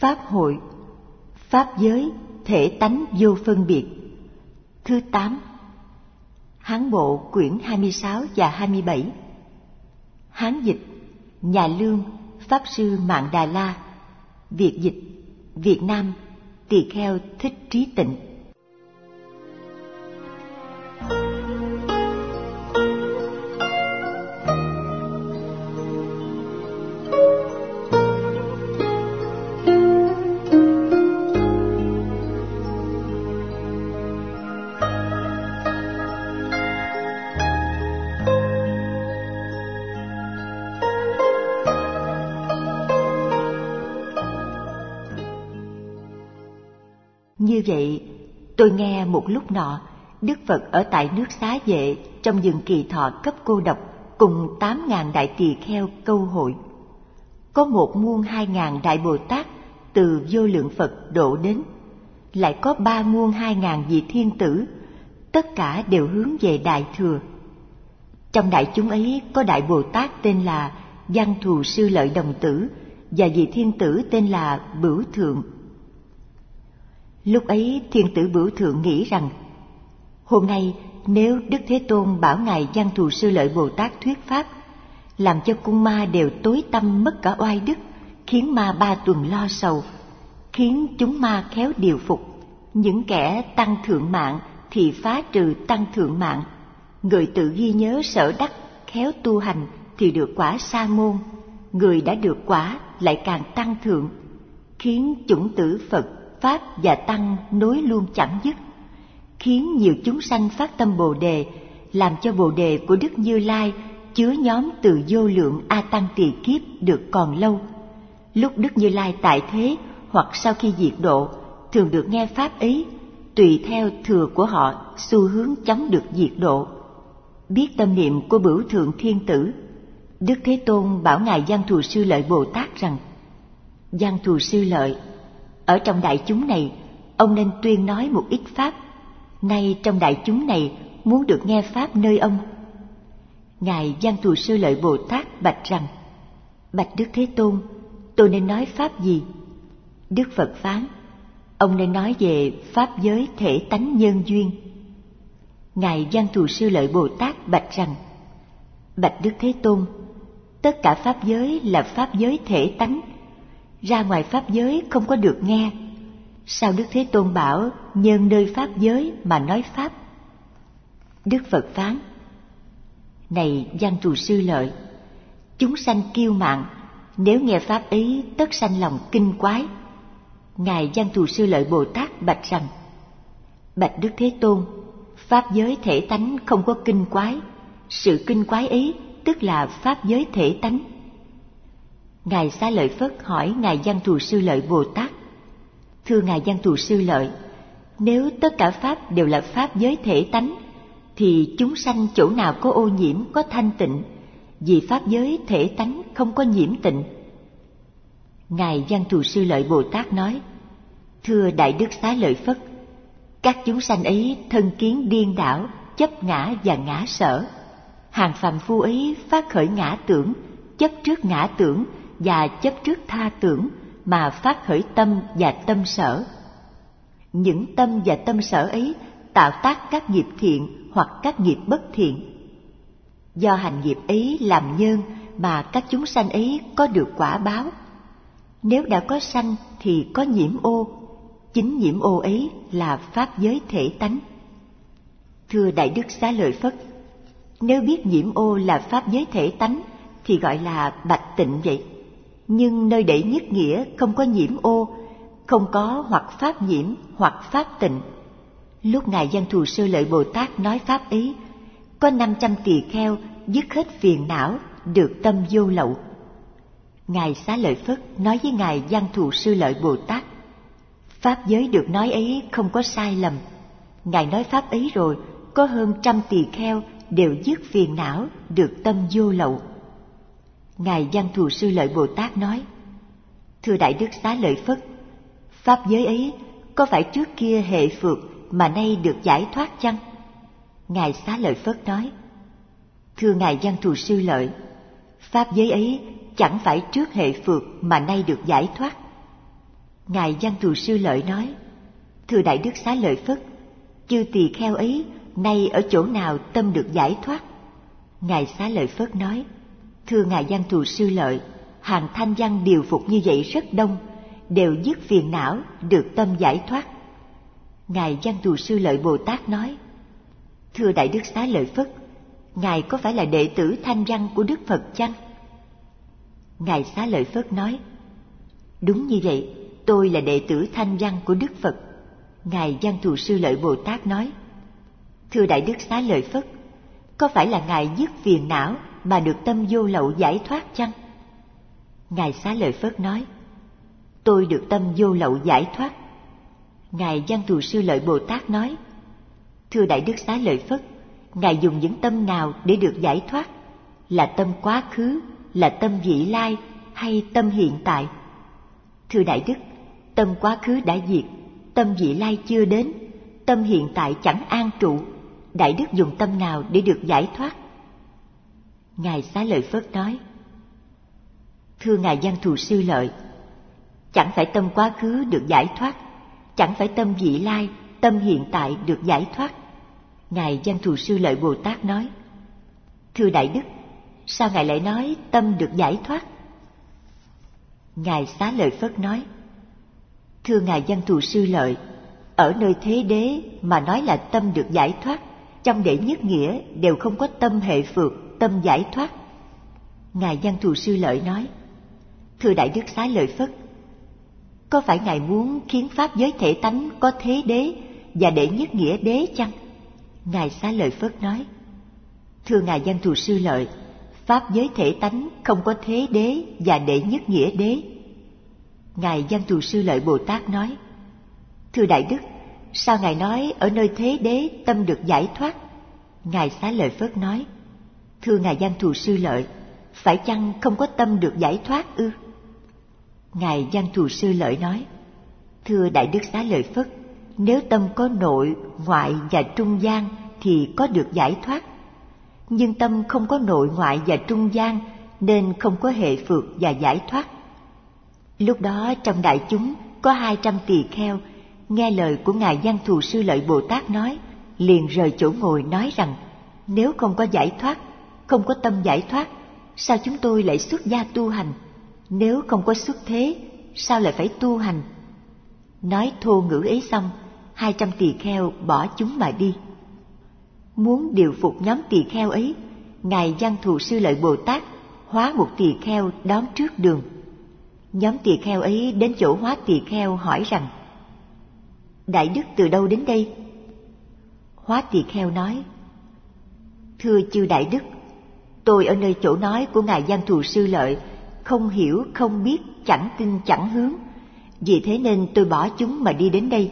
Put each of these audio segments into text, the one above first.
Pháp hội, Pháp giới, thể tánh vô phân biệt. Thứ 8. Hán bộ quyển 26 và 27. Hán dịch: Nhà Lương, Pháp sư Mạn Đà La. Việt dịch: Việt Nam, Tỳ kheo Thích Trí Tịnh. Như vậy, tôi nghe một lúc nọ, Đức Phật ở tại nước Xá Vệ trong vườn Kỳ Thọ cấp cô độc cùng 8.000 đại tỳ kheo câu hội. Có 1.200.000 đại Bồ Tát từ vô lượng Phật độ đến, lại có 3.200.000 vị thiên tử, tất cả đều hướng về Đại Thừa. Trong đại chúng ấy có đại Bồ Tát tên là Văn Thù Sư Lợi Đồng Tử và vị thiên tử tên là Bửu Thượng. Lúc ấy thiên tử Bửu Thượng nghĩ rằng, hôm nay nếu Đức Thế Tôn bảo ngài Văn Thù Sư Lợi Bồ Tát thuyết pháp, làm cho cung ma đều tối tăm mất cả oai đức, khiến ma 3 tuần lo sầu, khiến chúng ma khéo điều phục. Những kẻ tăng thượng mạng thì phá trừ tăng thượng mạng, người tự ghi nhớ sở đắc, khéo tu hành thì được quả sa môn, người đã được quả lại càng tăng thượng, khiến chủng tử Phật, Pháp và Tăng nối luôn chẳng dứt, khiến nhiều chúng sanh phát tâm Bồ Đề, làm cho Bồ Đề của Đức Như Lai chứa nhóm từ vô lượng A Tăng tỳ kiếp được còn lâu. Lúc Đức Như Lai tại thế hoặc sau khi diệt độ, thường được nghe pháp ấy, tùy theo thừa của họ xu hướng chóng được diệt độ. Biết tâm niệm của Bửu Thượng Thiên Tử, Đức Thế Tôn bảo ngài Văn Thù Sư Lợi Bồ Tát rằng: Văn Thù Sư Lợi, ở trong đại chúng này, ông nên tuyên nói một ít pháp. Nay trong đại chúng này muốn được nghe pháp nơi ông. Ngài Văn Thù Sư Lợi Bồ Tát bạch rằng: Bạch Đức Thế Tôn, tôi nên nói pháp gì? Đức Phật phán: Ông nên nói về pháp giới thể tánh nhân duyên. Ngài Văn Thù Sư Lợi Bồ Tát bạch rằng: Bạch Đức Thế Tôn, tất cả pháp giới là pháp giới thể tánh, ra ngoài pháp giới không có được nghe. Sao Đức Thế Tôn bảo nhân nơi pháp giới mà nói pháp? Đức Phật phán: Này Văn Thù Sư Lợi, chúng sanh kiêu mạn, nếu nghe pháp ấy tất sanh lòng kinh quái. Ngài Văn Thù Sư Lợi Bồ Tát bạch rằng: Bạch Đức Thế Tôn, pháp giới thể tánh không có kinh quái, sự kinh quái ấy tức là pháp giới thể tánh. Ngài Xá Lợi Phất hỏi ngài Văn Thù Sư Lợi Bồ Tát: Thưa ngài Văn Thù Sư Lợi, nếu tất cả pháp đều là pháp giới thể tánh, thì chúng sanh chỗ nào có ô nhiễm, có thanh tịnh, vì pháp giới thể tánh không có nhiễm tịnh. Ngài Văn Thù Sư Lợi Bồ Tát nói: Thưa Đại Đức Xá Lợi Phất, các chúng sanh ấy thân kiến điên đảo, chấp ngã và ngã sở. Hàng phàm phu ấy phát khởi ngã tưởng, chấp trước ngã tưởng và chấp trước tha tưởng mà phát khởi tâm và tâm sở. Những tâm và tâm sở ấy tạo tác các nghiệp thiện hoặc các nghiệp bất thiện. Do hành nghiệp ấy làm nhân mà các chúng sanh ấy có được quả báo. Nếu đã có sanh thì có nhiễm ô, chính nhiễm ô ấy là pháp giới thể tánh. Thưa Đại Đức Xá Lợi Phất, nếu biết nhiễm ô là pháp giới thể tánh thì gọi là bạch tịnh vậy. Nhưng nơi đệ nhất nghĩa không có nhiễm ô, không có hoặc pháp nhiễm hoặc pháp tịnh. Lúc ngài Văn Thù Sư Lợi Bồ Tát nói pháp ấy, có 500 tỳ kheo dứt hết phiền não, được tâm vô lậu. Ngài Xá Lợi Phất nói với ngài Văn Thù Sư Lợi Bồ Tát: Pháp giới được nói ấy không có sai lầm. Ngài nói pháp ấy rồi, có hơn 100 tỳ kheo đều dứt phiền não, được tâm vô lậu. Ngài Văn Thù Sư Lợi Bồ Tát nói: Thưa Đại Đức Xá Lợi Phất, pháp giới ấy có phải trước kia hệ phược mà nay được giải thoát chăng? Ngài Xá Lợi Phất nói: Thưa ngài Văn Thù Sư Lợi, pháp giới ấy chẳng phải trước hệ phược mà nay được giải thoát. Ngài Văn Thù Sư Lợi nói: Thưa Đại Đức Xá Lợi Phất, chư tỳ kheo ấy nay ở chỗ nào tâm được giải thoát? Ngài Xá Lợi Phất nói: Thưa Ngài Văn Thù Sư Lợi, hàng thanh văn điều phục như vậy rất đông, đều dứt phiền não, được tâm giải thoát. Ngài Văn Thù Sư Lợi Bồ Tát nói: Thưa Đại Đức Xá Lợi Phất, Ngài có phải là đệ tử thanh văn của Đức Phật chăng? Ngài Xá Lợi Phất nói: Đúng như vậy, tôi là đệ tử thanh văn của Đức Phật. Ngài Văn Thù Sư Lợi Bồ Tát nói: Thưa Đại Đức Xá Lợi Phất, có phải là Ngài dứt phiền não mà được tâm vô lậu giải thoát chăng? Ngài Xá Lợi Phất nói: Tôi được tâm vô lậu giải thoát. Ngài Văn Thù Sư Lợi Bồ Tát nói: Thưa Đại Đức Xá Lợi Phất, Ngài dùng những tâm nào để được giải thoát? Là tâm quá khứ, là tâm vị lai hay tâm hiện tại? Thưa Đại Đức, tâm quá khứ đã diệt, tâm vị lai chưa đến, tâm hiện tại chẳng an trụ. Đại Đức dùng tâm nào để được giải thoát? Ngài Xá Lợi Phất nói: Thưa Ngài Văn Thù Sư Lợi, chẳng phải tâm quá khứ được giải thoát, chẳng phải tâm vị lai, tâm hiện tại được giải thoát. Ngài Văn Thù Sư Lợi Bồ Tát nói: Thưa Đại Đức, sao Ngài lại nói tâm được giải thoát? Ngài Xá Lợi Phất nói: Thưa Ngài Văn Thù Sư Lợi, ở nơi thế đế mà nói là tâm được giải thoát, trong đệ nhất nghĩa đều không có tâm hệ phược, tâm giải thoát. Ngài Văn Thù Sư Lợi nói: Thưa Đại Đức Xá Lợi Phất, có phải Ngài muốn khiến pháp giới thể tánh có thế đế và đệ nhất nghĩa đế chăng? Ngài Xá Lợi Phất nói: Thưa Ngài Văn Thù Sư Lợi, pháp giới thể tánh không có thế đế và đệ nhất nghĩa đế. Ngài Văn Thù Sư Lợi Bồ Tát nói: Thưa Đại Đức, sao Ngài nói ở nơi thế đế tâm được giải thoát? Ngài Xá Lợi Phất nói: Thưa Ngài Văn Thù Sư Lợi, phải chăng không có tâm được giải thoát ư? Ngài Văn Thù Sư Lợi nói: Thưa Đại Đức Xá Lợi Phất, nếu tâm có nội, ngoại và trung gian thì có được giải thoát. Nhưng tâm không có nội ngoại và trung gian nên không có hệ phược và giải thoát. Lúc đó trong đại chúng có 200 tỳ kheo nghe lời của Ngài Văn Thù Sư Lợi Bồ Tát nói, liền rời chỗ ngồi nói rằng: Nếu không có giải thoát, không có tâm giải thoát, sao chúng tôi lại xuất gia tu hành? Nếu không có xuất thế, sao lại phải tu hành? Nói thô ngữ ấy xong, 200 tỳ kheo bỏ chúng mà đi. Muốn điều phục nhóm tỳ kheo ấy, Ngài Văn Thù Sư Lợi Bồ Tát hóa một tỳ kheo đón trước đường. Nhóm tỳ kheo ấy đến chỗ hóa tỳ kheo hỏi rằng: Đại Đức từ đâu đến đây? Hóa tỳ kheo nói: Thưa chư Đại Đức, tôi ở nơi chỗ nói của Ngài Văn Thù Sư Lợi, không hiểu, không biết, chẳng tin, chẳng hướng. Vì thế nên tôi bỏ chúng mà đi đến đây.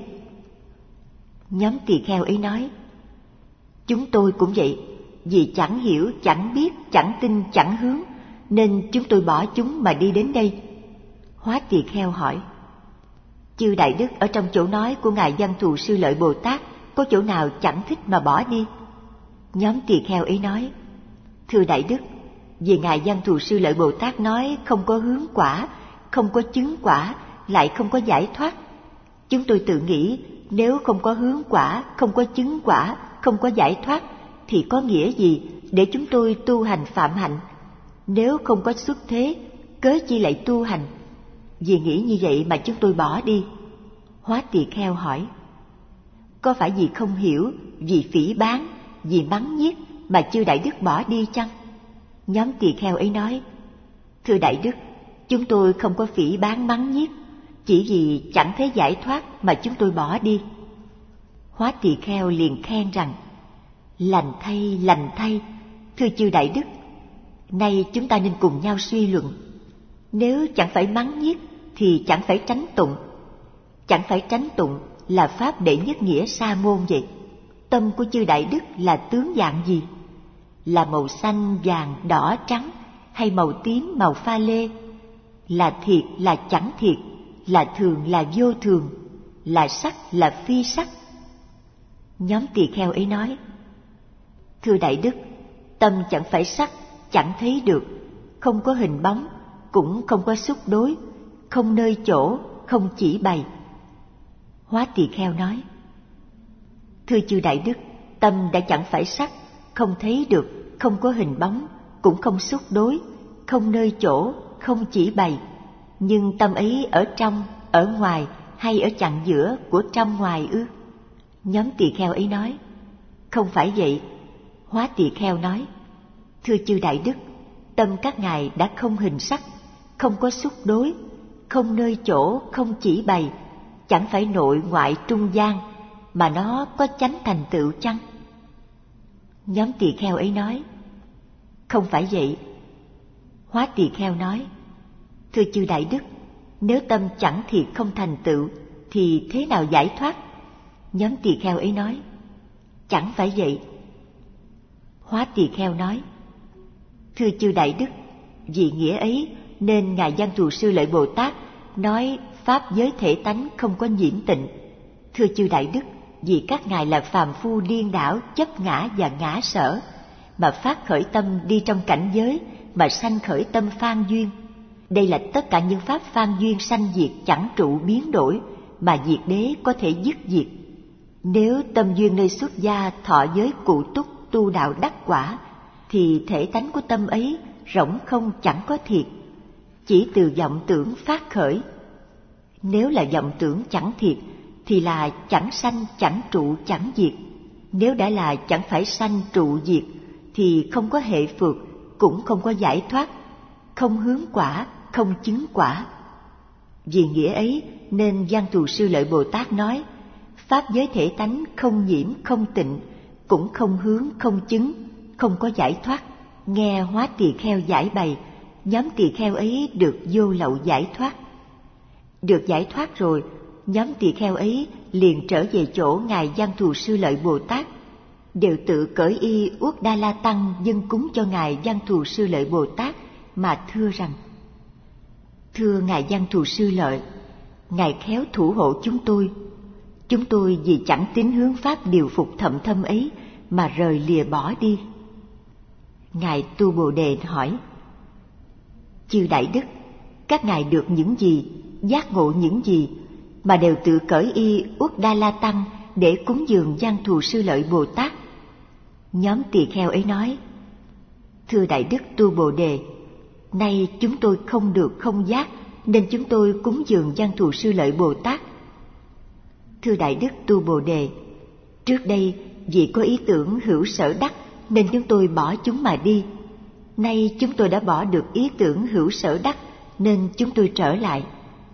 Nhóm tỳ kheo ấy nói: Chúng tôi cũng vậy, vì chẳng hiểu, chẳng biết, chẳng tin, chẳng hướng, nên chúng tôi bỏ chúng mà đi đến đây. Hóa tỳ kheo hỏi: Chư Đại Đức ở trong chỗ nói của Ngài Văn Thù Sư Lợi Bồ Tát có chỗ nào chẳng thích mà bỏ đi? Nhóm tỳ kheo ấy nói: Thưa Đại Đức, vì Ngài Văn Thù Sư Lợi Bồ Tát nói không có hướng quả, không có chứng quả, lại không có giải thoát. Chúng tôi tự nghĩ nếu không có hướng quả, không có chứng quả, không có giải thoát thì có nghĩa gì để chúng tôi tu hành phạm hạnh? Nếu không có xuất thế, cớ chi lại tu hành? Vì nghĩ như vậy mà chúng tôi bỏ đi. Hóa tỳ kheo hỏi: Có phải vì không hiểu, vì phỉ báng, vì mắng nhiếc mà chư Đại Đức bỏ đi chăng? Nhóm tỳ kheo ấy nói: Thưa Đại Đức, chúng tôi không có phỉ báng mắng nhiếc, chỉ vì chẳng thấy giải thoát mà chúng tôi bỏ đi. Hóa tỳ kheo liền khen rằng: Lành thay, thưa chư Đại Đức, nay chúng ta nên cùng nhau suy luận. Nếu chẳng phải mắng nhiếc thì chẳng phải tránh tụng. Chẳng phải tránh tụng là pháp đệ nhất nghĩa sa môn vậy. Tâm của chư Đại Đức là tướng dạng gì? Là màu xanh, vàng, đỏ, trắng, hay màu tím, màu pha lê? Là thiệt, là chẳng thiệt, là thường, là vô thường, là sắc, là phi sắc? Nhóm tỳ kheo ấy nói: Thưa Đại Đức, tâm chẳng phải sắc, chẳng thấy được, không có hình bóng, cũng không có xúc đối, không nơi chỗ, không chỉ bày. Hóa Tỳ Kheo nói: Thưa chư Đại Đức, tâm đã chẳng phải sắc, không thấy được, không có hình bóng, cũng không xúc đối, không nơi chỗ, không chỉ bày. Nhưng tâm ấy ở trong, ở ngoài hay ở chặng giữa của trong ngoài ư? Nhóm tỳ kheo ấy nói: Không phải vậy. Hóa Tỳ Kheo nói: Thưa chư Đại Đức, tâm các ngài đã không hình sắc, không có xúc đối, không nơi chỗ, không chỉ bày, chẳng phải nội ngoại trung gian, mà nó có chánh thành tựu chăng? Nhóm tỳ kheo ấy nói: Không phải vậy. Hóa Tỳ Kheo nói: Thưa chư Đại Đức, nếu tâm chẳng thiệt không thành tựu thì thế nào giải thoát? Nhóm tỳ kheo ấy nói: Chẳng phải vậy. Hóa Tỳ Kheo nói: Thưa chư Đại Đức, vì nghĩa ấy nên Ngài Văn Thù Sư Lợi Bồ Tát nói pháp giới thể tánh không có nhiễm tịnh. Thưa chư Đại Đức, vì các ngài là phàm phu điên đảo, chấp ngã và ngã sở, mà phát khởi tâm đi trong cảnh giới, mà sanh khởi tâm phan duyên. Đây là tất cả những pháp phan duyên sanh diệt chẳng trụ biến đổi, mà diệt đế có thể dứt diệt. Nếu tâm duyên nơi xuất gia thọ giới cụ túc tu đạo đắc quả, thì thể tánh của tâm ấy rỗng không chẳng có thiệt, chỉ từ vọng tưởng phát khởi. Nếu là vọng tưởng chẳng thiệt thì là chẳng sanh chẳng trụ chẳng diệt. Nếu đã là chẳng phải sanh trụ diệt thì không có hệ phược, cũng không có giải thoát, không hướng quả, không chứng quả. Vì nghĩa ấy nên Văn Thù Sư Lợi Bồ Tát nói pháp giới thể tánh không nhiễm không tịnh, cũng không hướng không chứng, không có giải thoát. Nghe Hóa Tỳ Kheo giải bày, nhóm tỳ kheo ấy được vô lậu giải thoát. Được giải thoát rồi, nhóm tỳ kheo ấy liền trở về chỗ Ngài Văn Thù Sư Lợi Bồ Tát, đều tự cởi y Uất Đa La Tăng dâng cúng cho Ngài Văn Thù Sư Lợi Bồ Tát mà thưa rằng: Thưa Ngài Văn Thù Sư Lợi, Ngài khéo thủ hộ chúng tôi vì chẳng tín hướng pháp điều phục thậm thâm ấy mà rời lìa bỏ đi. Ngài Tu Bồ Đề hỏi: Chư Đại Đức, các ngài được những gì, giác ngộ những gì mà đều tự cởi y Uất Đa La Tăng để cúng dường Văn Thù Sư Lợi Bồ Tát? Nhóm tỳ kheo ấy nói: Thưa Đại Đức Tu Bồ Đề, nay chúng tôi không được không giác, nên chúng tôi cúng dường Văn Thù Sư Lợi Bồ Tát. Thưa Đại Đức Tu Bồ Đề, trước đây vì có ý tưởng hữu sở đắc nên chúng tôi bỏ chúng mà đi. Nay chúng tôi đã bỏ được ý tưởng hữu sở đắc nên chúng tôi trở lại.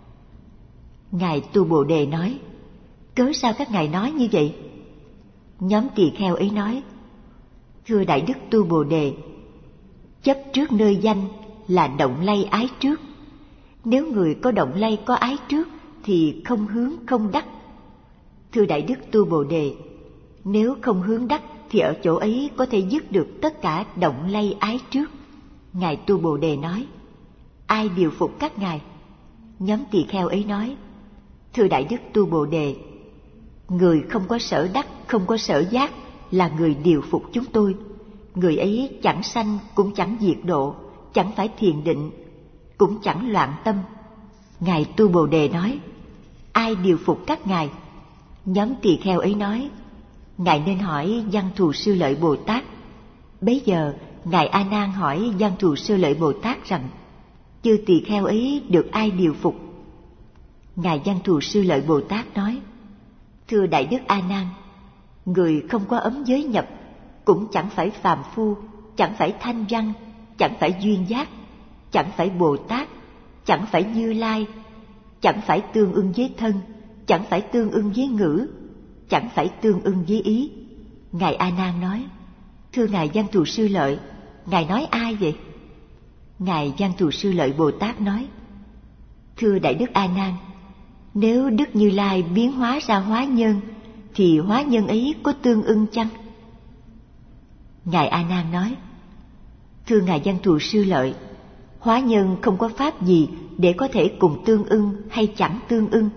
Ngài Tu Bồ Đề nói: Cớ sao các ngài nói như vậy? Nhóm tỳ kheo ấy nói: Thưa Đại Đức Tu Bồ Đề, chấp trước nơi danh là động lay ái trước. Nếu người có động lay có ái trước thì không hướng không đắc. Thưa Đại Đức Tu Bồ Đề, nếu không hướng đắc thì ở chỗ ấy có thể dứt được tất cả động lay ái trước. Ngài Tu Bồ Đề nói: Ai điều phục các ngài? Nhóm tỳ kheo ấy nói: Thưa Đại Đức Tu Bồ Đề, người không có sở đắc, không có sở giác là người điều phục chúng tôi. Người ấy chẳng sanh cũng chẳng diệt độ, chẳng phải thiền định, cũng chẳng loạn tâm. Ngài Tu Bồ Đề nói: Ai điều phục các ngài? Nhóm tỳ kheo ấy nói: Ngài nên hỏi Văn Thù Sư Lợi Bồ Tát. Bấy giờ Ngài A Nan hỏi Văn Thù Sư Lợi Bồ Tát rằng: Chư tỳ kheo ấy được ai điều phục? Ngài Văn Thù Sư Lợi Bồ Tát nói: Thưa Đại Đức A Nan, người không có ấm giới nhập, cũng chẳng phải phàm phu, chẳng phải thanh văn, chẳng phải duyên giác, chẳng phải Bồ Tát, chẳng phải Như Lai, chẳng phải tương ưng với thân, chẳng phải tương ưng với ngữ, chẳng phải tương ưng với ý. Ngài A Nan nói: Thưa Ngài Văn Thù Sư Lợi, Ngài nói ai vậy? Ngài Văn Thù Sư Lợi Bồ Tát nói: Thưa Đại Đức A Nan, nếu Đức Như Lai biến hóa ra hóa nhân thì hóa nhân ấy có tương ưng chăng? Ngài A Nan nói: Thưa Ngài Văn Thù Sư Lợi, hóa nhân không có pháp gì để có thể cùng tương ưng hay chẳng tương ưng.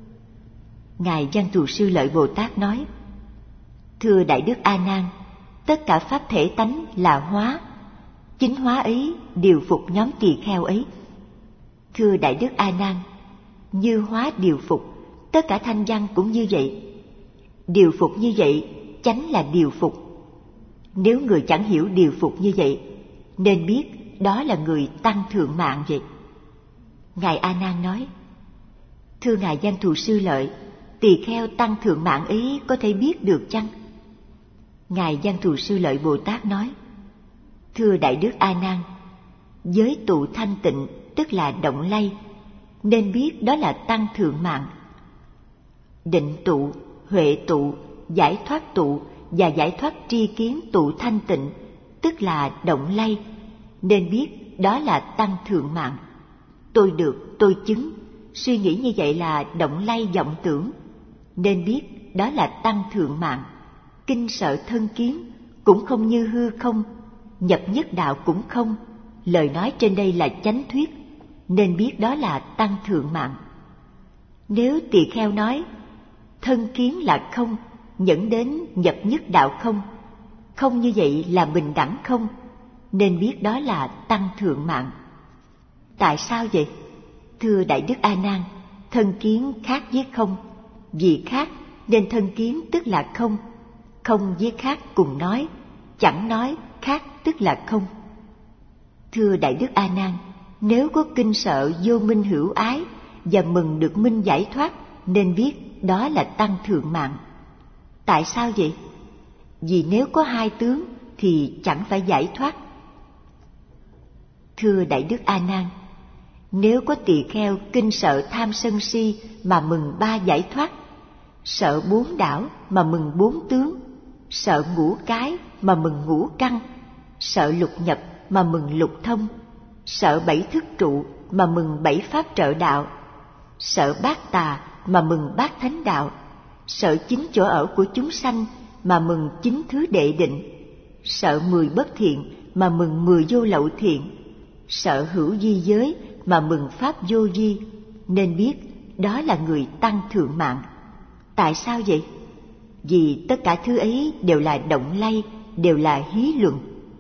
Ngài Văn Thù Sư Lợi Bồ Tát nói: Thưa Đại Đức A Nan, tất cả pháp thể tánh là hóa, chính hóa ấy điều phục nhóm tỳ kheo ấy. Thưa Đại Đức A Nan, Như hóa điều phục, tất cả thanh văn cũng như vậy. Điều phục như vậy, chánh là điều phục. Nếu người chẳng hiểu điều phục như vậy, nên biết đó là người tăng thượng mạng vậy. Ngài A Nan nói: thưa ngài Văn Thù Sư Lợi, tỳ kheo tăng thượng mạng ấy có thể biết được chăng? Ngài Văn Thù Sư Lợi Bồ Tát nói: thưa Đại Đức A Nan, giới tụ thanh tịnh tức là động lay, nên biết đó là tăng thượng mạng. Định tụ, huệ tụ, giải thoát tụ và giải thoát tri kiến tụ thanh tịnh tức là động lay, nên biết đó là tăng thượng mạng. Tôi được, tôi chứng, suy nghĩ như vậy là động lay vọng tưởng, nên biết đó là tăng thượng mạng. Kinh sợ thân kiến cũng không như hư không, nhập nhất đạo cũng không, lời nói trên đây là chánh thuyết, nên biết đó là tăng thượng mạng. Nếu tỳ kheo nói thân kiến là không, dẫn đến nhập nhất đạo không, không như vậy là bình đẳng không, nên biết đó là tăng thượng mạng. Tại sao vậy? Thưa Đại Đức A Nan, thân kiến khác với không, vì khác nên thân kiến tức là không, không với khác cùng nói, chẳng nói khác tức là không. Thưa Đại Đức A Nan, nếu có kinh sợ vô minh hữu ái và mừng được minh giải thoát, nên biết đó là tăng thượng mạng. Tại sao vậy? Vì nếu có hai tướng thì chẳng phải giải thoát. Thưa Đại Đức A Nan, nếu có tỳ kheo kinh sợ tham sân si mà mừng ba giải thoát, sợ bốn đảo mà mừng bốn tướng, sợ ngũ cái mà mừng ngũ căn, sợ lục nhập mà mừng lục thông, sợ bảy thức trụ mà mừng bảy pháp trợ đạo, sợ bát tà mà mừng bát thánh đạo, sợ chín chỗ ở của chúng sanh mà mừng chín thứ đệ định, sợ 10 bất thiện mà mừng 10 vô lậu thiện, sợ hữu vi giới mà mừng pháp vô vi, nên biết đó là người tăng thượng mạng. Tại sao vậy? Vì tất cả thứ ấy đều là động lay, đều là hí luận.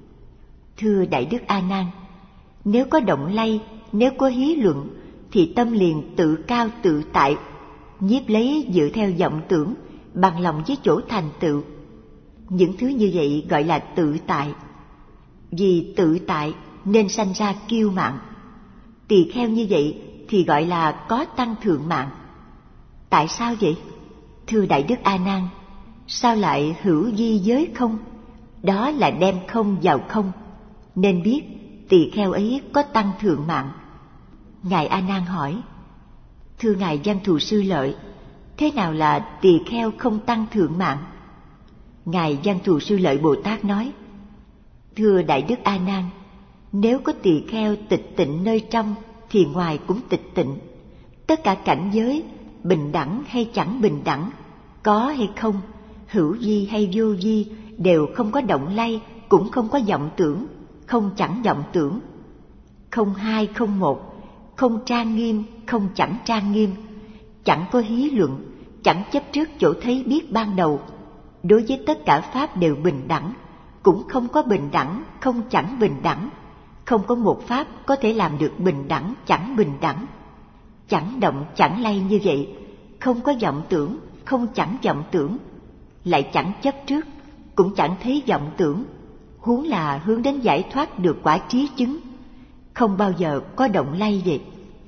Thưa Đại Đức A Nan, nếu có động lay, nếu có hí luận, thì tâm liền tự cao tự tại, nhiếp lấy dựa theo vọng tưởng, bằng lòng với chỗ thành tựu. Những thứ như vậy gọi là tự tại. Vì tự tại nên sanh ra kiêu mạn. Tỳ kheo như vậy thì gọi là có tăng thượng mạng. Tại sao vậy? Thưa Đại Đức A Nan, sao lại hữu vi giới không? Đó là đem không vào không, nên biết tỳ kheo ấy có tăng thượng mạng. Ngài A Nan hỏi: thưa ngài Văn Thù Sư Lợi, thế nào là tỳ kheo không tăng thượng mạng? Ngài Văn Thù Sư Lợi Bồ Tát nói: thưa Đại Đức A Nan, nếu có tỳ kheo tịch tịnh nơi trong thì ngoài cũng tịch tịnh. Tất cả cảnh giới, bình đẳng hay chẳng bình đẳng, có hay không, hữu vi hay vô vi, đều không có động lay, cũng không có vọng tưởng, không chẳng vọng tưởng. Không hai không một, không trang nghiêm, không chẳng trang nghiêm, chẳng có hí luận, chẳng chấp trước chỗ thấy biết ban đầu. Đối với tất cả pháp đều bình đẳng, cũng không có bình đẳng, không chẳng bình đẳng. Không có một pháp có thể làm được bình đẳng, chẳng bình đẳng. Chẳng động, chẳng lay như vậy, không có vọng tưởng, không chẳng vọng tưởng, lại chẳng chấp trước, cũng chẳng thấy vọng tưởng, huống là hướng đến giải thoát được quả trí chứng, không bao giờ có động lay vậy.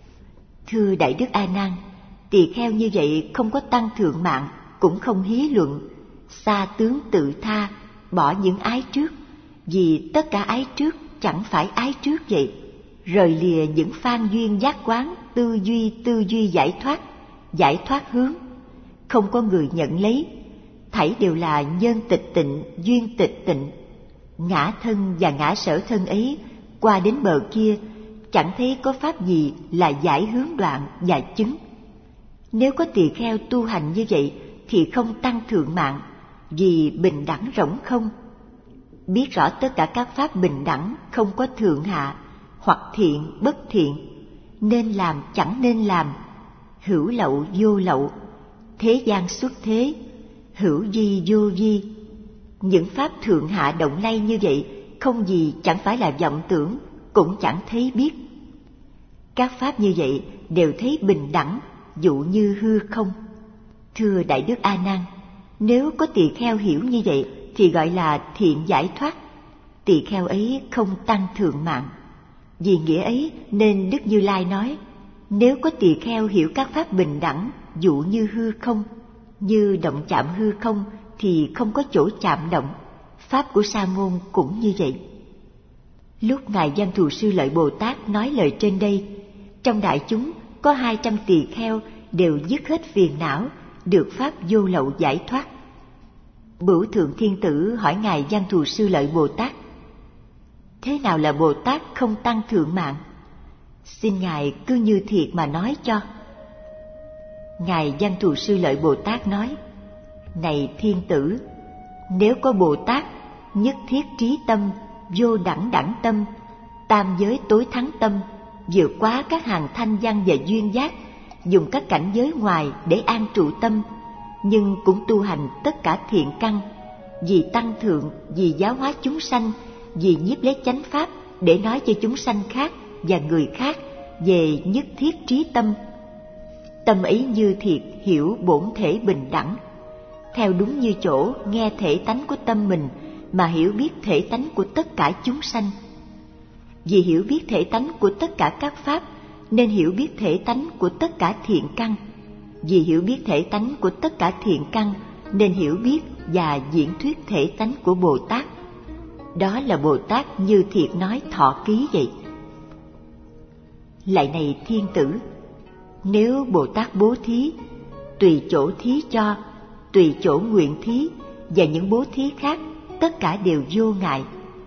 Thưa Đại Đức A Nan, tỳ kheo như vậy không có tăng thượng mạng, cũng không hí luận, xa tướng tự tha, bỏ những ái trước, vì tất cả ái trước chẳng phải ái trước vậy, rời lìa những phan duyên giác quán, tư duy giải thoát hướng, không có người nhận lấy, thảy đều là nhân tịch tịnh, duyên tịch tịnh. Ngã thân và ngã sở thân ấy qua đến bờ kia, chẳng thấy có pháp gì là giải hướng đoạn và chứng. Nếu có tỳ kheo tu hành như vậy thì không tăng thượng mạng, vì bình đẳng rỗng không. Biết rõ tất cả các pháp bình đẳng, không có thượng hạ, hoặc thiện bất thiện, nên làm chẳng nên làm, hữu lậu vô lậu, thế gian xuất thế, hữu vi vô vi. Những pháp thượng hạ động lay như vậy, không gì chẳng phải là vọng tưởng, cũng chẳng thấy biết. Các pháp như vậy đều thấy bình đẳng, dụ như hư không. Thưa Đại Đức A Nan, nếu có tỳ kheo hiểu như vậy thì gọi là thiện giải thoát. Tỳ kheo ấy không tăng thượng mạng. Vì nghĩa ấy nên Đức Như Lai nói, nếu có tỳ kheo hiểu các pháp bình đẳng dụ như hư không, như động chạm hư không thì không có chỗ chạm động. Pháp của Sa môn cũng như vậy. Lúc Ngài Văn Thù Sư Lợi Bồ Tát nói lời trên đây, trong đại chúng có 200 tỳ kheo đều dứt hết phiền não, được pháp vô lậu giải thoát. Bửu Thượng Thiên Tử hỏi Ngài Văn Thù Sư Lợi Bồ Tát, thế nào là Bồ Tát không tăng thượng mạng? Xin Ngài cứ như thiệt mà nói cho. Ngài Văn Thù Sư Lợi Bồ Tát nói, này Thiên Tử, nếu có Bồ Tát nhất thiết trí tâm, vô đẳng đẳng tâm, tam giới tối thắng tâm, vượt quá các hàng thanh văn và duyên giác, dùng các cảnh giới ngoài để an trụ tâm, nhưng cũng tu hành tất cả thiện căn, vì tăng thượng, vì giáo hóa chúng sanh, vì nhiếp lấy chánh pháp để nói cho chúng sanh khác và người khác về nhất thiết trí tâm. Tâm ấy như thiệt hiểu bổn thể bình đẳng, theo đúng như chỗ nghe thể tánh của tâm mình mà hiểu biết thể tánh của tất cả chúng sanh. Vì hiểu biết thể tánh của tất cả các pháp nên hiểu biết thể tánh của tất cả thiện căn. Vì hiểu biết thể tánh của tất cả thiện căn nên hiểu biết và diễn thuyết thể tánh của Bồ Tát. Đó là Bồ Tát như thiệt nói thọ ký vậy. Lại này Thiên Tử, nếu Bồ Tát bố thí, tùy chỗ thí cho, tùy chỗ nguyện thí và những bố thí khác, tất cả đều vô ngại.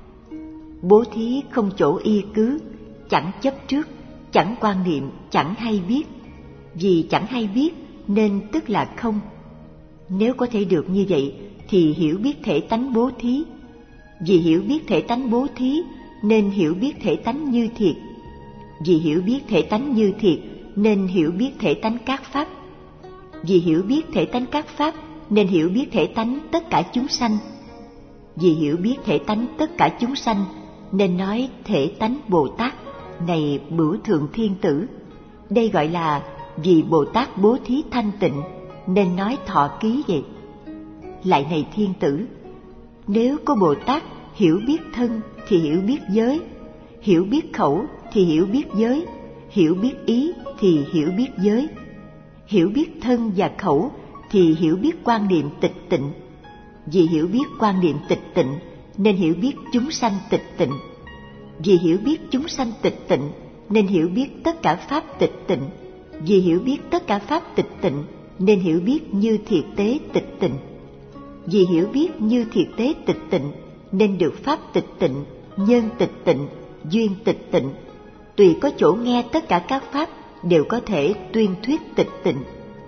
Bố thí không chỗ y cứ, chẳng chấp trước, chẳng quan niệm, chẳng hay biết. Vì chẳng hay biết nên tức là không. Nếu có thể được như vậy thì hiểu biết thể tánh bố thí. Vì hiểu biết thể tánh bố thí nên hiểu biết thể tánh như thiệt. Vì hiểu biết thể tánh như thiệt nên hiểu biết thể tánh các pháp. Vì hiểu biết thể tánh các pháp nên hiểu biết thể tánh tất cả chúng sanh. Vì hiểu biết thể tánh tất cả chúng sanh nên nói thể tánh Bồ Tát. Này Bửu Thượng Thiên Tử, đây gọi là vì Bồ Tát bố thí thanh tịnh nên nói thọ ký vậy. Lại này Thiên Tử, nếu có Bồ Tát hiểu biết thân thì hiểu biết giới, hiểu biết khẩu thì hiểu biết giới, hiểu biết ý thì hiểu biết giới, hiểu biết thân và khẩu thì hiểu biết quan niệm tịch tịnh. Vì hiểu biết quan niệm tịch tịnh nên hiểu biết chúng sanh tịch tịnh. Vì hiểu biết chúng sanh tịch tịnh nên hiểu biết tất cả pháp tịch tịnh. Vì hiểu biết tất cả pháp tịch tịnh nên hiểu biết như thiệt tế tịch tịnh. Vì hiểu biết như thiệt tế tịch tịnh nên được pháp tịch tịnh, nhân tịch tịnh, duyên tịch tịnh. Tùy có chỗ nghe tất cả các pháp đều có thể tuyên thuyết tịch tịnh.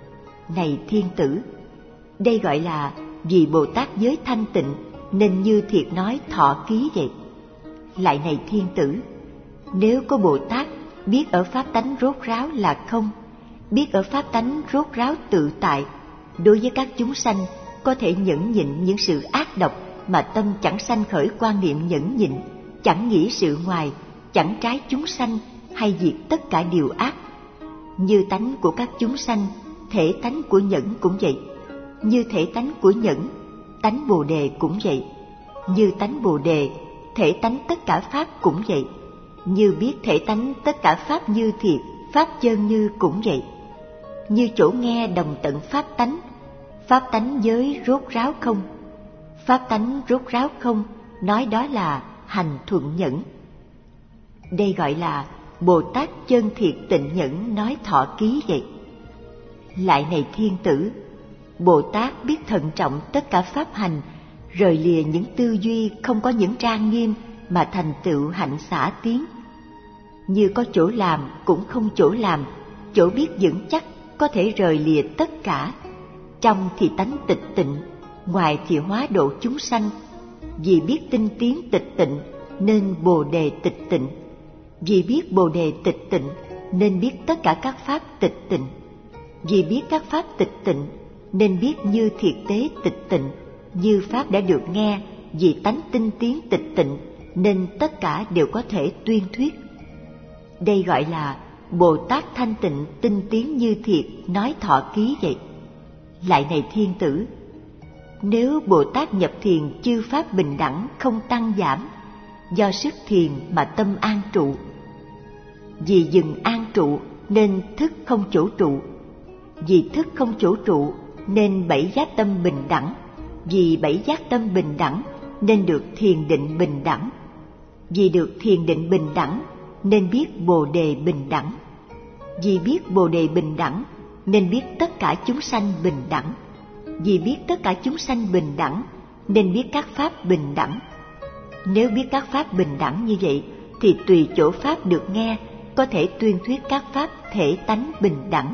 Này Thiên Tử, đây gọi là vì Bồ Tát giới thanh tịnh nên như thiệt nói thọ ký vậy. Lại này Thiên Tử, nếu có Bồ Tát biết ở pháp tánh rốt ráo là không, biết ở pháp tánh rốt ráo tự tại, đối với các chúng sanh có thể nhẫn nhịn những sự ác độc mà tâm chẳng sanh khởi quan niệm nhẫn nhịn, chẳng nghĩ sự ngoài, chẳng trái chúng sanh hay diệt tất cả điều ác. Như tánh của các chúng sanh, thể tánh của nhẫn cũng vậy. Như thể tánh của nhẫn, tánh Bồ Đề cũng vậy. Như tánh Bồ Đề, thể tánh tất cả pháp cũng vậy. Như biết thể tánh tất cả pháp như thiệt, pháp chơn như cũng vậy. Như chỗ nghe đồng tận pháp tánh giới rốt ráo không. Pháp tánh rốt ráo không, nói đó là hành thuận nhẫn. Đây gọi là Bồ Tát chân thiệt tịnh nhẫn nói thọ ký vậy. Lại này Thiên Tử, Bồ Tát biết thận trọng tất cả pháp hành, rời lìa những tư duy không có những trang nghiêm mà thành tựu hạnh xả tiến. Như có chỗ làm cũng không chỗ làm, chỗ biết vững chắc có thể rời lìa tất cả. Trong thì tánh tịch tịnh, ngoài thì hóa độ chúng sanh. Vì biết tinh tiến tịch tịnh nên Bồ Đề tịch tịnh. Vì biết Bồ Đề tịch tịnh nên biết tất cả các pháp tịch tịnh. Vì biết các pháp tịch tịnh nên biết như thiệt tế tịch tịnh. Như pháp đã được nghe, vì tánh tinh tiến tịch tịnh nên tất cả đều có thể tuyên thuyết. Đây gọi là Bồ Tát thanh tịnh tinh tiến như thiệt nói thọ ký vậy. Lại này thiên tử, nếu Bồ Tát nhập thiền chư pháp bình đẳng không tăng giảm, do sức thiền mà tâm an trụ. Vì dừng an trụ nên thức không chỗ trụ, vì thức không chỗ trụ nên bảy giác tâm bình đẳng, vì bảy giác tâm bình đẳng nên được thiền định bình đẳng, vì được thiền định bình đẳng nên biết Bồ đề bình đẳng, vì biết Bồ đề bình đẳng nên biết tất cả chúng sanh bình đẳng, vì biết tất cả chúng sanh bình đẳng nên biết các pháp bình đẳng. Nếu biết các pháp bình đẳng như vậy thì tùy chỗ pháp được nghe có thể tuyên thuyết các pháp thể tánh bình đẳng.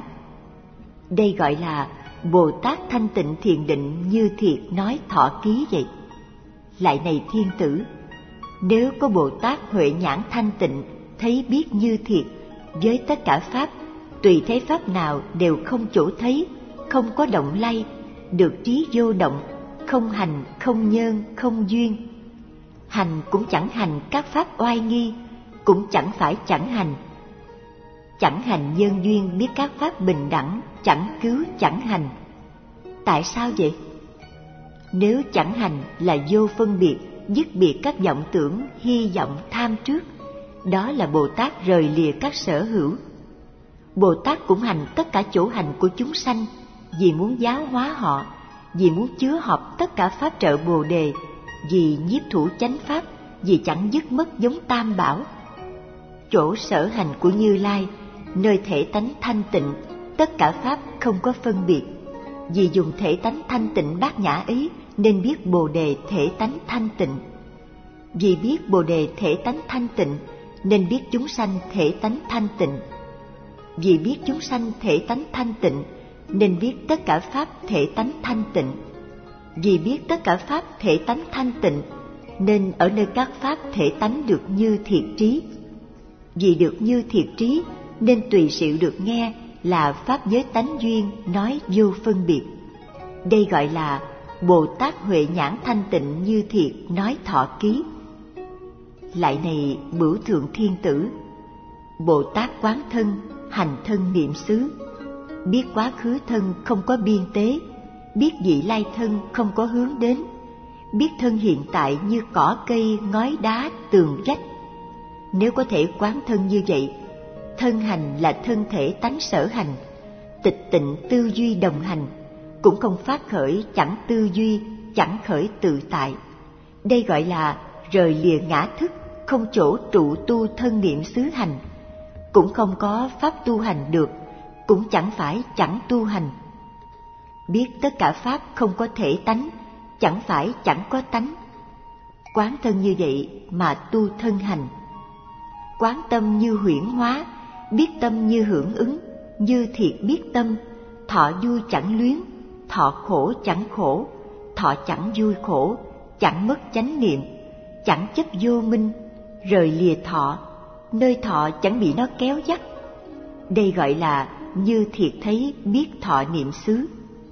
Đây gọi là Bồ Tát thanh tịnh thiền định như thiệt nói thọ ký vậy. Lại này thiên tử, nếu có Bồ Tát huệ nhãn thanh tịnh thấy biết như thiệt với tất cả pháp, tùy thấy pháp nào đều không chỗ thấy, không có động lay, được trí vô động, không hành, không nhân, không duyên. Hành cũng chẳng hành các pháp oai nghi, cũng chẳng phải chẳng hành. Chẳng hành nhân duyên biết các pháp bình đẳng, chẳng cứu chẳng hành. Tại sao vậy? Nếu chẳng hành là vô phân biệt, dứt biệt các vọng tưởng, hy vọng, tham trước, đó là Bồ Tát rời lìa các sở hữu. Bồ Tát cũng hành tất cả chỗ hành của chúng sanh, vì muốn giáo hóa họ, vì muốn chứa hợp tất cả pháp trợ Bồ đề, vì nhiếp thủ chánh pháp, vì chẳng dứt mất giống Tam Bảo. Chỗ sở hành của Như Lai, nơi thể tánh thanh tịnh, tất cả pháp không có phân biệt. Vì dùng thể tánh thanh tịnh bát nhã ấy nên biết Bồ đề thể tánh thanh tịnh. Vì biết Bồ đề thể tánh thanh tịnh nên biết chúng sanh thể tánh thanh tịnh. Vì biết chúng sanh thể tánh thanh tịnh nên biết tất cả pháp thể tánh thanh tịnh. Vì biết tất cả pháp thể tánh thanh tịnh nên ở nơi các pháp thể tánh được như thiệt trí. Vì được như thiệt trí nên tùy sự được nghe là pháp giới tánh duyên nói vô phân biệt. Đây gọi là Bồ Tát huệ nhãn thanh tịnh như thiệt nói thọ ký. Lại này bửu thượng thiên tử, Bồ Tát quán thân, hành thân niệm xứ, biết quá khứ thân không có biên tế, biết vị lai thân không có hướng đến, biết thân hiện tại như cỏ cây, ngói đá, tường vách. Nếu có thể quán thân như vậy, thân hành là thân thể tánh sở hành, tịch tịnh tư duy đồng hành, cũng không phát khởi chẳng tư duy, chẳng khởi tự tại. Đây gọi là rời lìa ngã thức, không chỗ trụ tu thân niệm xứ hành, cũng không có pháp tu hành được, cũng chẳng phải chẳng tu hành. Biết tất cả pháp không có thể tánh, chẳng phải chẳng có tánh. Quán thân như vậy mà tu thân hành. Quán tâm như huyễn hóa, biết tâm như hưởng ứng, như thiệt biết tâm, thọ vui chẳng luyến, thọ khổ chẳng khổ, thọ chẳng vui khổ, chẳng mất chánh niệm, chẳng chấp vô minh, rời lìa thọ, nơi thọ chẳng bị nó kéo dắt. Đây gọi là như thiệt thấy biết thọ niệm xứ.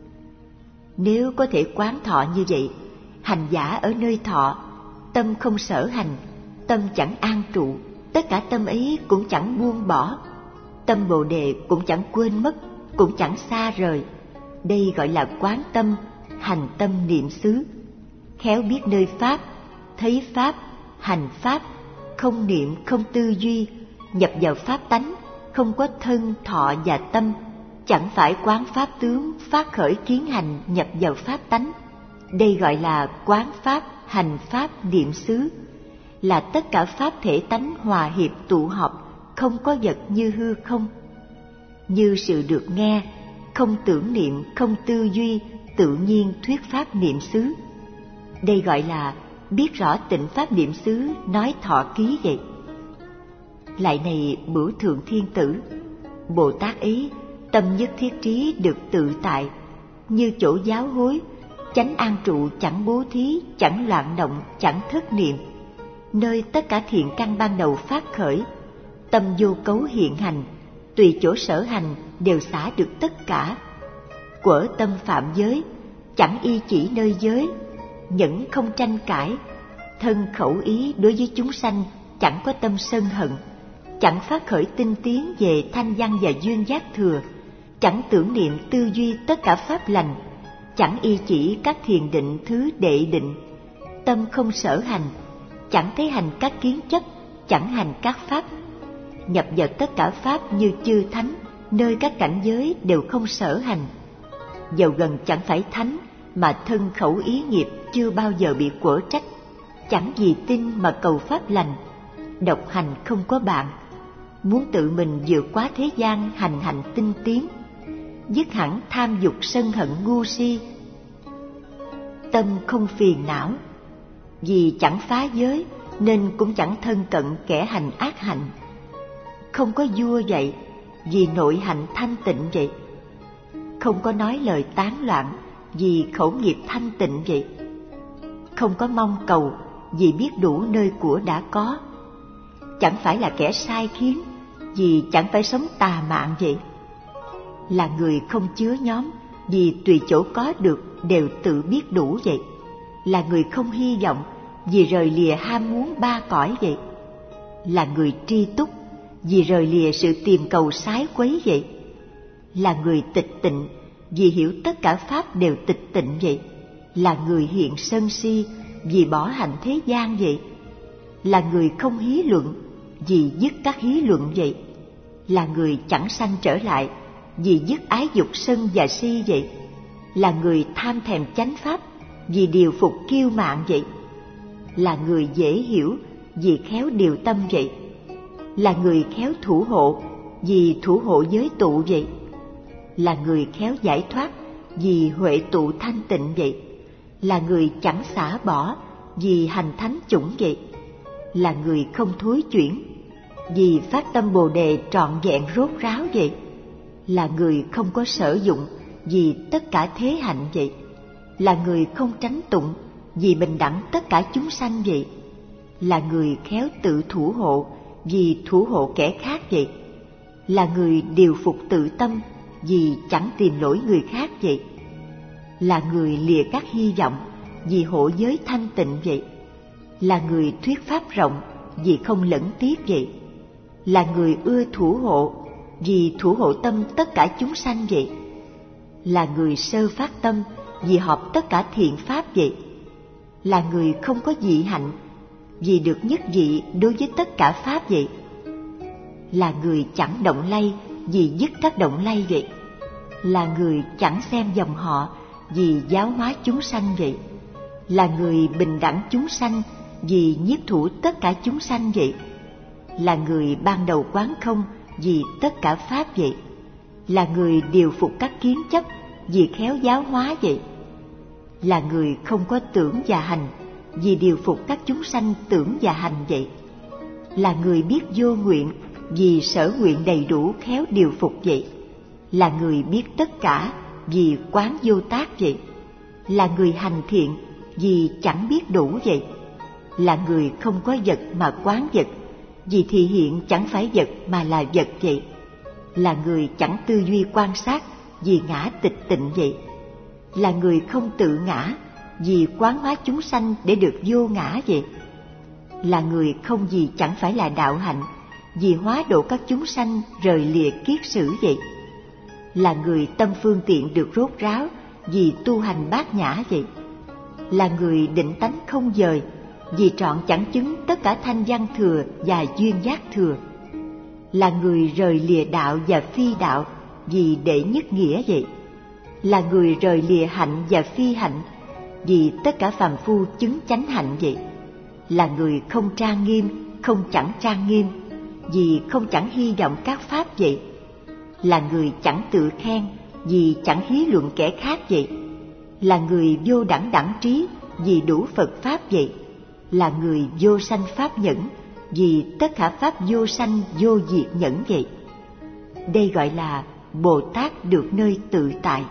Nếu có thể quán thọ như vậy, hành giả ở nơi thọ, tâm không sở hành, tâm chẳng an trụ, tất cả tâm ấy cũng chẳng buông bỏ, tâm Bồ đề cũng chẳng quên mất, cũng chẳng xa rời. Đây gọi là quán tâm, hành tâm niệm xứ. Khéo biết nơi pháp, thấy pháp, hành pháp, không niệm không tư duy, nhập vào pháp tánh, không có thân thọ và tâm, chẳng phải quán pháp tướng, phát khởi kiến hành nhập vào pháp tánh. Đây gọi là quán pháp, hành pháp, niệm xứ, là tất cả pháp thể tánh hòa hiệp tụ hợp, không có vật như hư không. Như sự được nghe, không tưởng niệm, không tư duy, tự nhiên thuyết pháp niệm xứ. Đây gọi là biết rõ tịnh pháp niệm xứ nói thọ ký vậy. Lại này bửu thượng thiên tử, Bồ Tát ấy tâm nhất thiết trí được tự tại, như chỗ giáo hối, chánh an trụ chẳng bố thí, chẳng loạn động, chẳng thất niệm, nơi tất cả thiện căn ban đầu phát khởi, tâm vô cấu hiện hành, tùy chỗ sở hành đều xả được tất cả. Quở tâm phạm giới, chẳng y chỉ nơi giới, nhẫn không tranh cãi, thân khẩu ý đối với chúng sanh chẳng có tâm sân hận, chẳng phát khởi tinh tiến về thanh văn và duyên giác thừa, chẳng tưởng niệm tư duy tất cả pháp lành, chẳng y chỉ các thiền định thứ đệ định, tâm không sở hành, chẳng thấy hành các kiến chấp, chẳng hành các pháp, nhập vào tất cả pháp như chư thánh, nơi các cảnh giới đều không sở hành. Dầu gần chẳng phải thánh, mà thân khẩu ý nghiệp chưa bao giờ bị quở trách, chẳng vì tin mà cầu pháp lành, độc hành không có bạn, muốn tự mình vượt qua thế gian hành hạnh tinh tiến, dứt hẳn tham dục sân hận ngu si, tâm không phiền não. Vì chẳng phá giới nên cũng chẳng thân cận kẻ hành ác hạnh, không có vua vậy vì nội hạnh thanh tịnh vậy, không có nói lời tán loạn vì khẩu nghiệp thanh tịnh vậy, không có mong cầu vì biết đủ nơi của đã có, chẳng phải là kẻ sai khiến vì chẳng phải sống tà mạn vậy, là người không chứa nhóm vì tùy chỗ có được đều tự biết đủ vậy, là người không hy vọng vì rời lìa ham muốn ba cõi vậy, là người tri túc vì rời lìa sự tìm cầu sái quấy vậy, là người tịch tịnh vì hiểu tất cả pháp đều tịch tịnh vậy, là người hiện sân si vì bỏ hạnh thế gian vậy, là người không hí luận vì dứt các hí luận vậy, là người chẳng sanh trở lại vì dứt ái dục sân và si vậy, là người tham thèm chánh pháp vì điều phục kiêu mạn vậy, là người dễ hiểu vì khéo điều tâm vậy, là người khéo thủ hộ vì thủ hộ giới tụ vậy, là người khéo giải thoát vì huệ tụ thanh tịnh vậy, là người chẳng xả bỏ vì hành thánh chủng vậy, là người không thối chuyển vì phát tâm Bồ Đề trọn vẹn rốt ráo vậy, là người không có sở dụng vì tất cả thế hạnh vậy, là người không tránh tụng vì bình đẳng tất cả chúng sanh vậy, là người khéo tự thủ hộ vì thủ hộ kẻ khác vậy, là người điều phục tự tâm vì chẳng tìm lỗi người khác vậy, là người lìa các hy vọng vì hộ giới thanh tịnh vậy, là người thuyết pháp rộng vì không lẫn tiếc vậy, là người ưa thủ hộ vì thủ hộ tâm tất cả chúng sanh vậy, là người sơ phát tâm vì hợp tất cả thiện pháp vậy, là người không có dị hạnh vì được nhất dị đối với tất cả pháp vậy, là người chẳng động lay vì dứt các động lay vậy, là người chẳng xem dòng họ vì giáo hóa chúng sanh vậy, là người bình đẳng chúng sanh vì nhiếp thủ tất cả chúng sanh vậy, là người ban đầu quán không vì tất cả pháp vậy, là người điều phục các kiến chấp vì khéo giáo hóa vậy, là người không có tưởng và hành vì điều phục các chúng sanh tưởng và hành vậy, là người biết vô nguyện vì sở nguyện đầy đủ khéo điều phục vậy, là người biết tất cả vì quán vô tác vậy, là người hành thiện vì chẳng biết đủ vậy, là người không có vật mà quán vật vì thị hiện chẳng phải vật mà là vật vậy, là người chẳng tư duy quan sát vì ngã tịch tịnh vậy, là người không tự ngã vì quán hóa chúng sanh để được vô ngã vậy, là người không gì chẳng phải là đạo hạnh vì hóa độ các chúng sanh rời lìa kiết sử vậy, là người tâm phương tiện được rốt ráo vì tu hành bát nhã vậy, là người định tánh không dời vì trọn chẳng chứng tất cả thanh văn thừa và duyên giác thừa, là người rời lìa đạo và phi đạo vì đệ nhất nghĩa vậy, là người rời lìa hạnh và phi hạnh vì tất cả phàm phu chứng chánh hạnh vậy, là người không trang nghiêm không chẳng trang nghiêm vì không chẳng hy vọng các pháp vậy, là người chẳng tự khen vì chẳng hí luận kẻ khác vậy, là người vô đẳng đẳng trí vì đủ Phật pháp vậy, là người vô sanh pháp nhẫn vì tất cả pháp vô sanh vô diệt nhẫn vậy. Đây gọi là Bồ Tát được nơi tự tại.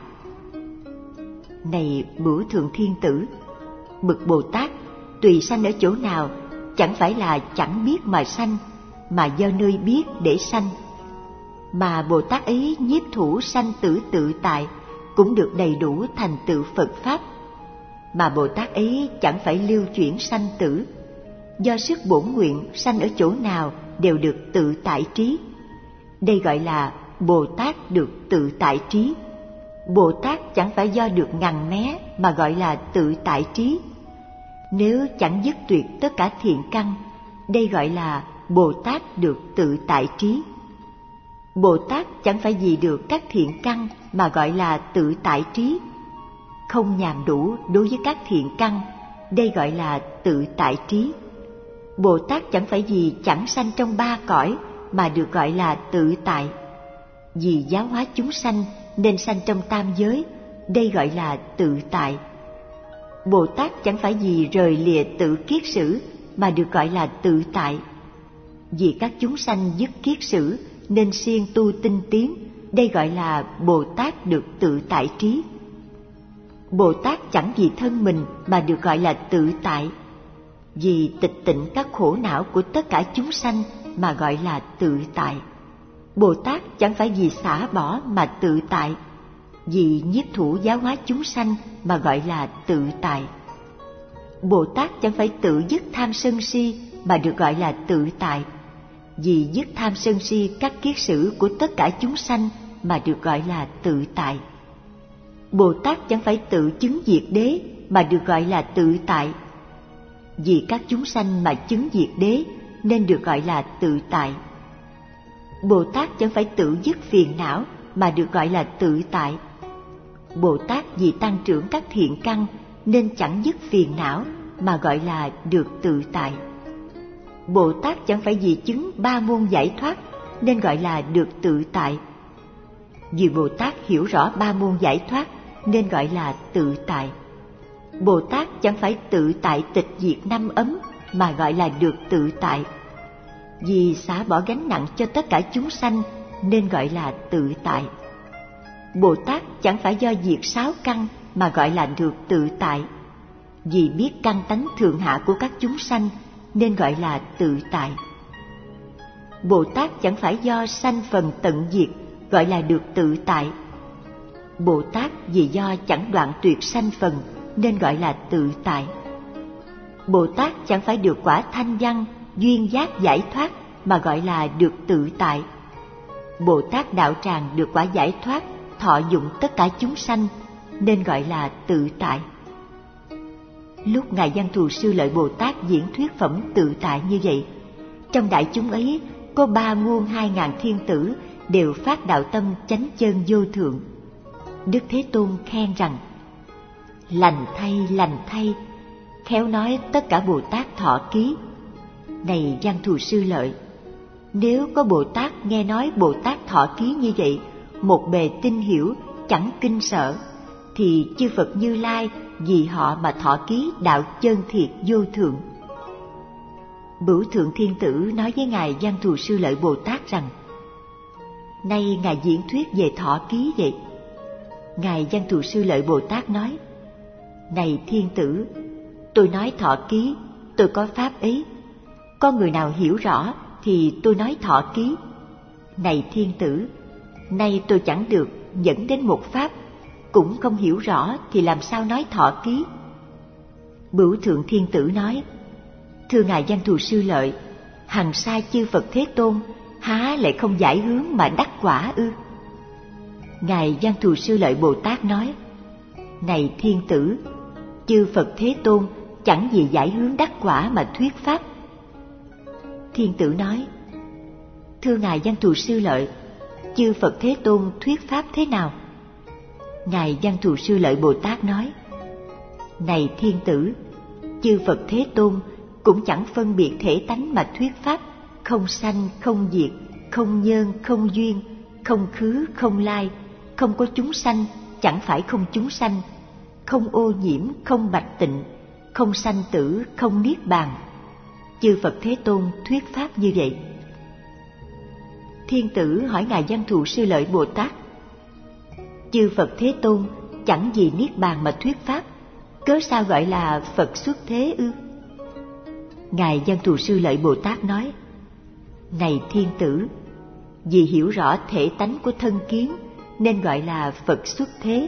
Này Bửu Thượng Thiên Tử, bậc Bồ Tát tùy sanh ở chỗ nào chẳng phải là chẳng biết mà sanh, mà do nơi biết để sanh. Mà Bồ Tát ấy nhiếp thủ sanh tử tự tại, cũng được đầy đủ thành tựu Phật pháp. Mà Bồ Tát ấy chẳng phải lưu chuyển sanh tử, do sức bổn nguyện sanh ở chỗ nào đều được tự tại trí. Đây gọi là Bồ Tát được tự tại trí. Bồ Tát chẳng phải do được ngằn mé mà gọi là tự tại trí. Nếu chẳng dứt tuyệt tất cả thiện căn, đây gọi là Bồ Tát được tự tại trí. Bồ Tát chẳng phải vì được các thiện căn mà gọi là tự tại trí. Không nhàm đủ đối với các thiện căn, đây gọi là tự tại trí. Bồ Tát chẳng phải vì chẳng sanh trong ba cõi mà được gọi là tự tại. Vì giáo hóa chúng sanh nên sanh trong tam giới, đây gọi là tự tại. Bồ Tát chẳng phải vì rời lìa tự kiết sử mà được gọi là tự tại. Vì các chúng sanh dứt kiết sử nên siêng tu tinh tiến, đây gọi là Bồ Tát được tự tại trí. Bồ Tát chẳng vì thân mình mà được gọi là tự tại. Vì tịch tịnh các khổ não của tất cả chúng sanh mà gọi là tự tại. Bồ Tát chẳng phải vì xả bỏ mà tự tại. Vì nhiếp thủ giáo hóa chúng sanh mà gọi là tự tại. Bồ Tát chẳng phải tự dứt tham sân si mà được gọi là tự tại. Vì dứt tham sân si các kiết sử của tất cả chúng sanh mà được gọi là tự tại. Bồ Tát chẳng phải tự chứng diệt đế mà được gọi là tự tại. Vì các chúng sanh mà chứng diệt đế nên được gọi là tự tại. Bồ Tát chẳng phải tự dứt phiền não mà được gọi là tự tại. Bồ Tát vì tăng trưởng các thiện căn nên chẳng dứt phiền não mà gọi là được tự tại. Bồ Tát chẳng phải vì chứng ba môn giải thoát nên gọi là được tự tại. Vì Bồ Tát hiểu rõ ba môn giải thoát nên gọi là tự tại. Bồ Tát chẳng phải tự tại tịch diệt năm ấm mà gọi là được tự tại. Vì xả bỏ gánh nặng cho tất cả chúng sanh nên gọi là tự tại. Bồ Tát chẳng phải do diệt sáu căn mà gọi là được tự tại. Vì biết căn tánh thượng hạ của các chúng sanh nên gọi là tự tại. Bồ Tát chẳng phải do sanh phần tận diệt gọi là được tự tại. Bồ Tát vì do chẳng đoạn tuyệt sanh phần nên gọi là tự tại. Bồ Tát chẳng phải được quả thanh văn, duyên giác giải thoát mà gọi là được tự tại. Bồ Tát đạo tràng được quả giải thoát, thọ dụng tất cả chúng sanh nên gọi là tự tại. Lúc Ngài Văn Thù Sư Lợi Bồ Tát diễn thuyết phẩm tự tại như vậy, trong đại chúng ấy có 3 muôn 2.000 thiên tử đều phát đạo tâm chánh chân vô thượng. Đức Thế Tôn khen rằng: lành thay, khéo nói tất cả Bồ Tát thọ ký. Này Văn Thù Sư Lợi, nếu có Bồ Tát nghe nói Bồ Tát thọ ký như vậy, một bề tin hiểu, chẳng kinh sợ, thì chư Phật Như Lai vì họ mà thọ ký đạo chân thiệt vô thượng. Bửu Thượng Thiên Tử nói với Ngài Văn Thù Sư Lợi Bồ Tát rằng: nay Ngài diễn thuyết về thọ ký vậy. Ngài Văn Thù Sư Lợi Bồ Tát nói: này Thiên Tử, tôi nói thọ ký, tôi có pháp ấy. Có người nào hiểu rõ thì tôi nói thọ ký. Này Thiên Tử, nay tôi chẳng được dẫn đến một pháp, cũng không hiểu rõ thì làm sao nói thọ ký. Bửu Thượng Thiên Tử nói: thưa Ngài Văn Thù Sư Lợi, hằng sai chư Phật Thế Tôn há lại không giải hướng mà đắc quả ư? Ngài Văn Thù Sư Lợi Bồ Tát nói: này Thiên Tử, chư Phật Thế Tôn chẳng vì giải hướng đắc quả mà thuyết pháp. Thiên Tử nói: thưa Ngài Văn Thù Sư Lợi, chư Phật Thế Tôn thuyết pháp thế nào? Ngài Văn Thù Sư Lợi Bồ Tát nói: này Thiên Tử, chư Phật Thế Tôn cũng chẳng phân biệt thể tánh mà thuyết pháp, không sanh, không diệt, không nhân, không duyên, không khứ, không lai, không có chúng sanh, chẳng phải không chúng sanh, không ô nhiễm, không bạch tịnh, không sanh tử, không niết bàn. Chư Phật Thế Tôn thuyết pháp như vậy. Thiên Tử hỏi Ngài Văn Thù Sư Lợi Bồ Tát: chư Phật Thế Tôn chẳng vì niết bàn mà thuyết pháp, cớ sao gọi là Phật xuất thế ư? Ngài Văn Thù Sư Lợi Bồ Tát nói: này Thiên Tử, vì hiểu rõ thể tánh của thân kiến nên gọi là Phật xuất thế.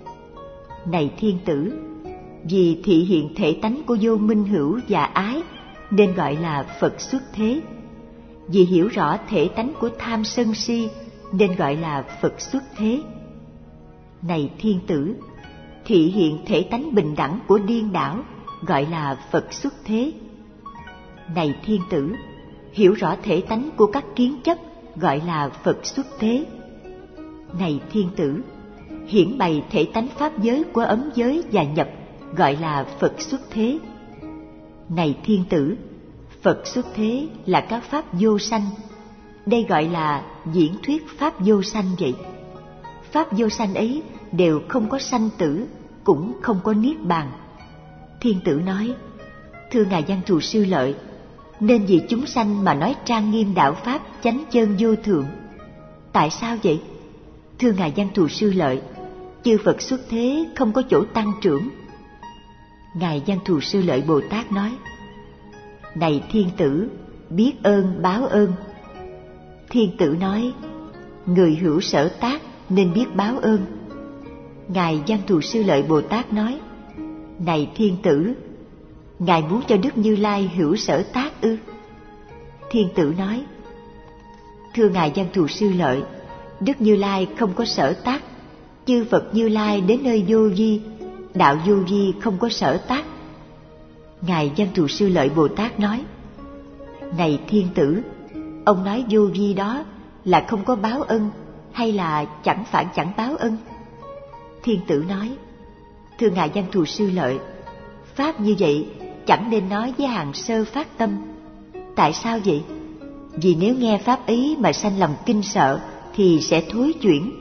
Này Thiên Tử, vì thị hiện thể tánh của vô minh hữu và ái nên gọi là Phật xuất thế. Vì hiểu rõ thể tánh của tham sân si nên gọi là Phật xuất thế. Này thiên tử, thị hiện thể tánh bình đẳng của điên đảo gọi là Phật xuất thế. Này thiên tử, hiểu rõ thể tánh của các kiến chấp gọi là Phật xuất thế. Này thiên tử, hiển bày thể tánh pháp giới của ấm giới và nhập gọi là Phật xuất thế. Này thiên tử, Phật xuất thế là các pháp vô sanh. Đây gọi là diễn thuyết pháp vô sanh vậy. Pháp vô sanh ấy đều không có sanh tử, cũng không có niết bàn. Thiên tử nói: thưa ngài Văn Thù Sư Lợi, nên vì chúng sanh mà nói trang nghiêm đạo pháp chánh chân vô thượng. Tại sao vậy? Thưa ngài Văn Thù Sư Lợi, chư Phật xuất thế không có chỗ tăng trưởng. Ngài Văn Thù Sư Lợi Bồ Tát nói: này thiên tử, biết ơn báo ơn. Thiên tử nói: người hữu sở tác nên biết báo ơn. Ngài Văn Thù Sư Lợi Bồ Tát nói: này thiên tử, ngài muốn cho Đức Như Lai hữu sở tác ư? Thiên tử nói: thưa ngài Văn Thù Sư Lợi, Đức Như Lai không có sở tác. Chư Phật Như Lai đến nơi vô vi, đạo vô vi không có sở tác. Ngài Văn Thù Sư Lợi Bồ Tát nói: này thiên tử, ông nói vô vi đó là không có báo ân hay là chẳng phản chẳng báo ân? Thiên tử nói: thưa ngài Văn Thù Sư Lợi, pháp như vậy chẳng nên nói với hàng sơ phát tâm. Tại sao vậy? Vì nếu nghe pháp ấy mà sanh lòng kinh sợ thì sẽ thối chuyển.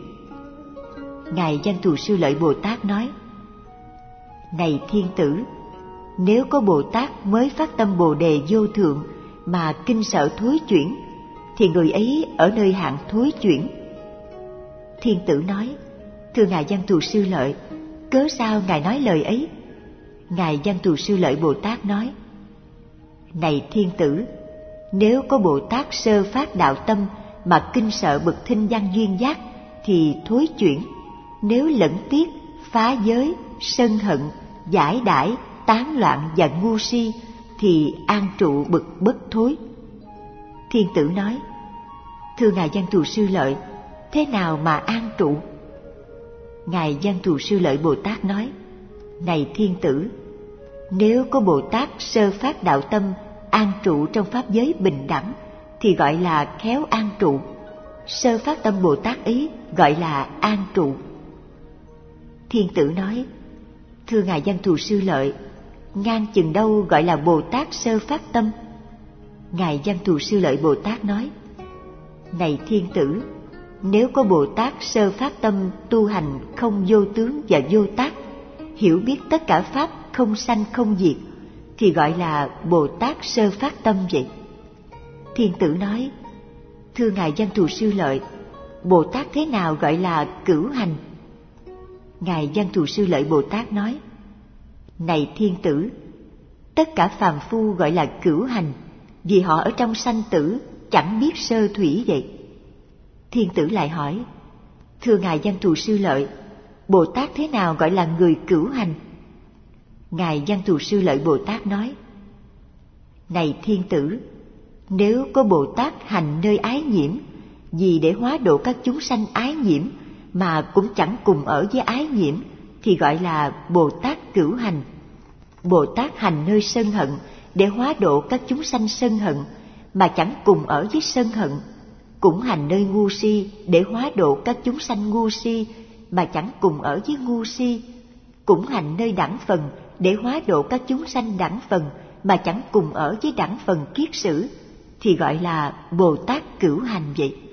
Ngài Văn Thù Sư Lợi Bồ Tát nói: này thiên tử, nếu có Bồ Tát mới phát tâm Bồ Đề vô thượng mà kinh sợ thối chuyển, thì người ấy ở nơi hạng thối chuyển. Thiên tử nói: thưa ngài Văn Thù Sư Lợi, cớ sao ngài nói lời ấy? Ngài Văn Thù Sư Lợi Bồ Tát nói: này thiên tử, nếu có Bồ Tát sơ phát đạo tâm mà kinh sợ bậc thinh văn duyên giác thì thối chuyển. Nếu lẫn tiếc, phá giới, sân hận, giải đãi, tán loạn và ngu si thì an trụ bậc bất thối. Thiên tử nói: thưa ngài Văn Thù Sư Lợi, thế nào mà an trụ? Ngài Văn Thù Sư Lợi Bồ Tát nói: này thiên tử, nếu có Bồ Tát sơ phát đạo tâm an trụ trong pháp giới bình đẳng thì gọi là khéo an trụ. Sơ phát tâm Bồ Tát ấy gọi là an trụ. Thiên tử nói: thưa ngài Văn Thù Sư Lợi, ngang chừng đâu gọi là Bồ Tát sơ phát tâm? Ngài Văn Thù Sư Lợi Bồ Tát nói: này thiên tử, nếu có Bồ Tát sơ phát tâm tu hành không vô tướng và vô tác, hiểu biết tất cả pháp không sanh không diệt, thì gọi là Bồ Tát sơ phát tâm vậy. Thiên tử nói: thưa ngài Văn Thù Sư Lợi, Bồ Tát thế nào gọi là cửu hành? Ngài Văn Thù Sư Lợi Bồ Tát nói: này thiên tử, tất cả phàm phu gọi là cửu hành, vì họ ở trong sanh tử chẳng biết sơ thủy vậy. Thiên tử lại hỏi: thưa ngài Văn Thù Sư Lợi, Bồ Tát thế nào gọi là người cửu hành? Ngài Văn Thù Sư Lợi Bồ Tát nói: này thiên tử, nếu có Bồ Tát hành nơi ái nhiễm, vì để hóa độ các chúng sanh ái nhiễm mà cũng chẳng cùng ở với ái nhiễm, thì gọi là Bồ Tát cửu hành. Bồ Tát hành nơi sân hận để hóa độ các chúng sanh sân hận mà chẳng cùng ở với sân hận, cũng hành nơi ngu si để hóa độ các chúng sanh ngu si mà chẳng cùng ở với ngu si, cũng hành nơi đẳng phần để hóa độ các chúng sanh đẳng phần mà chẳng cùng ở với đẳng phần kiết sử, thì gọi là Bồ Tát cửu hành vậy.